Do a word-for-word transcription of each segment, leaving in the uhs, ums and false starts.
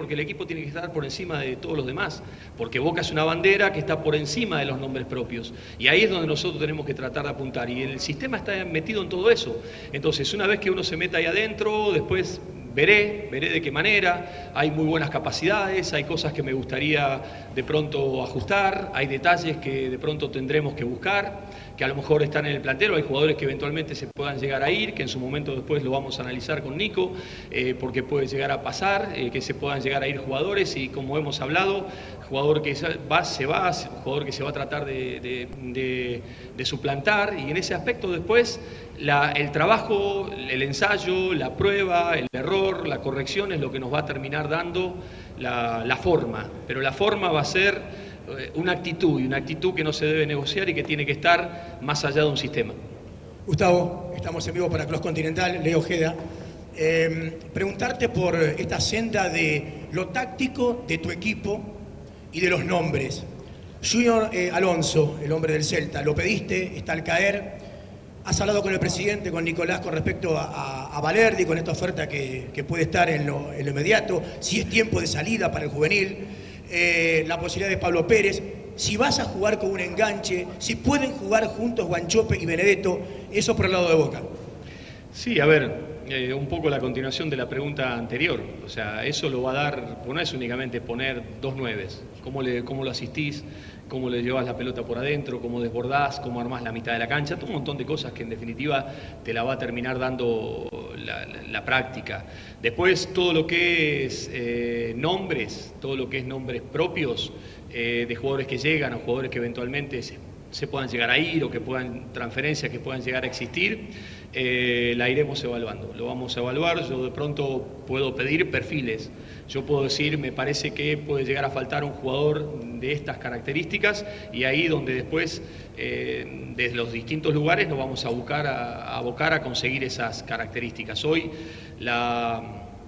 Porque el equipo tiene que estar por encima de todos los demás, porque Boca es una bandera que está por encima de los nombres propios, y ahí es donde nosotros tenemos que tratar de apuntar, y el sistema está metido en todo eso. Entonces, una vez que uno se meta ahí adentro, después veré, veré de qué manera. Hay muy buenas capacidades, hay cosas que me gustaría de pronto ajustar, hay detalles que de pronto tendremos que buscar, que a lo mejor están en el plantel, hay jugadores que eventualmente se puedan llegar a ir, que en su momento después lo vamos a analizar con Nico, eh, porque puede llegar a pasar, eh, que se puedan llegar a ir jugadores, y como hemos hablado, jugador que va, se va, jugador que se va a tratar de, de, de, de suplantar, y en ese aspecto después la, el trabajo, el ensayo, la prueba, el error, la corrección es lo que nos va a terminar dando la, la forma, pero la forma va a ser una actitud, y una actitud que no se debe negociar y que tiene que estar más allá de un sistema. Gustavo, estamos en vivo para Cross Continental, Leo Ojeda. Eh, preguntarte por esta senda de lo táctico de tu equipo y de los nombres. Junior eh, Alonso, el hombre del Celta, lo pediste, está al caer. Has hablado con el presidente, con Nicolás, con respecto a, a, a Valerdi, con esta oferta que, que puede estar en lo, en lo inmediato, si es tiempo de salida para el juvenil. Eh, la posibilidad de Pablo Pérez, si vas a jugar con un enganche, si pueden jugar juntos Guanchope y Benedetto, eso por el lado de Boca. Sí, a ver, eh, un poco la continuación de la pregunta anterior, o sea, eso lo va a dar, no es únicamente poner dos nueves, cómo, le, cómo lo asistís, cómo le llevas la pelota por adentro, cómo desbordás, cómo armás la mitad de la cancha, todo un montón de cosas que en definitiva te la va a terminar dando la, la, la práctica. Después todo lo que es eh, nombres, todo lo que es nombres propios eh, de jugadores que llegan o jugadores que eventualmente se, se puedan llegar a ir o que puedan, transferencias que puedan llegar a existir, eh, la iremos evaluando, lo vamos a evaluar. Yo de pronto puedo pedir perfiles, yo puedo decir, me parece que puede llegar a faltar un jugador de estas características, y ahí donde después eh, desde los distintos lugares nos vamos a buscar a, a abocar a conseguir esas características. Hoy la,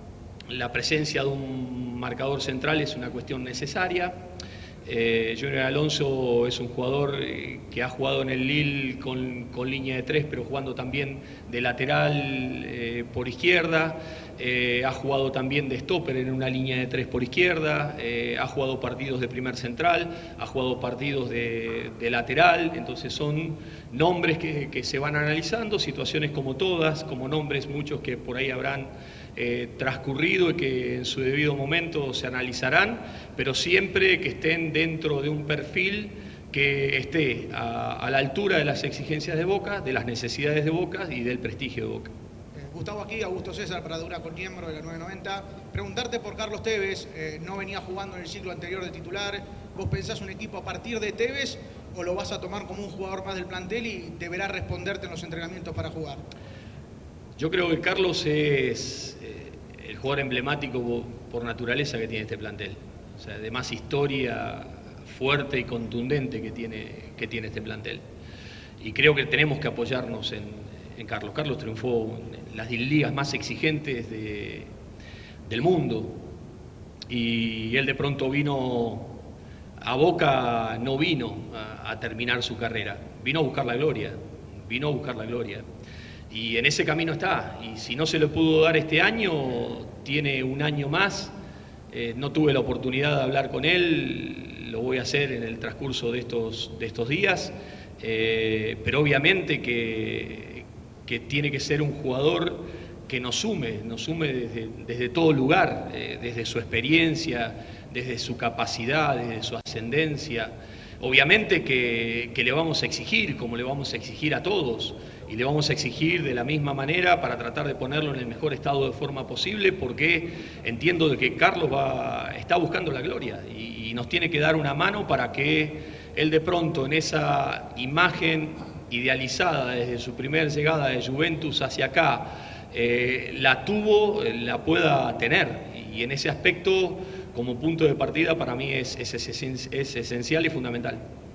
la presencia de un marcador central es una cuestión necesaria. Eh, Junior Alonso es un jugador eh, que ha jugado en el Lille con, con línea de tres, pero jugando también de lateral eh, por izquierda, eh, ha jugado también de stopper en una línea de tres por izquierda, eh, ha jugado partidos de primer central, ha jugado partidos de, de lateral, entonces son nombres que, que se van analizando, situaciones como todas, como nombres muchos que por ahí habrán Eh, transcurrido y que en su debido momento se analizarán, pero siempre que estén dentro de un perfil que esté a, a la altura de las exigencias de Boca, de las necesidades de Boca y del prestigio de Boca. Eh, Gustavo aquí, Augusto César, para Dura con miembro de la nueve noventa. Preguntarte por Carlos Tevez, eh, no venía jugando en el ciclo anterior de titular. ¿Vos pensás un equipo a partir de Tevez o lo vas a tomar como un jugador más del plantel y deberá responderte en los entrenamientos para jugar? Yo creo que Carlos es eh, el jugador emblemático por naturaleza que tiene este plantel. O sea, de más historia fuerte y contundente que tiene, que tiene este plantel. Y creo que tenemos que apoyarnos en, en Carlos. Carlos triunfó en las ligas más exigentes de, del mundo. Y él de pronto vino a Boca, no vino a, a terminar su carrera. Vino a buscar la gloria. Vino a buscar la gloria. Y en ese camino está, y si no se lo pudo dar este año, tiene un año más. Eh, no tuve la oportunidad de hablar con él, lo voy a hacer en el transcurso de estos, de estos días, eh, pero obviamente que, que tiene que ser un jugador que nos sume, nos sume desde, desde todo lugar, eh, desde su experiencia, desde su capacidad, desde su ascendencia. Obviamente que, que le vamos a exigir, como le vamos a exigir a todos, y le vamos a exigir de la misma manera para tratar de ponerlo en el mejor estado de forma posible, porque entiendo de que Carlos va, está buscando la gloria y, y nos tiene que dar una mano para que él de pronto en esa imagen idealizada desde su primera llegada de Juventus hacia acá, eh, la tuvo, la pueda tener, y en ese aspecto como punto de partida para mí es, es, es, es esencial y fundamental.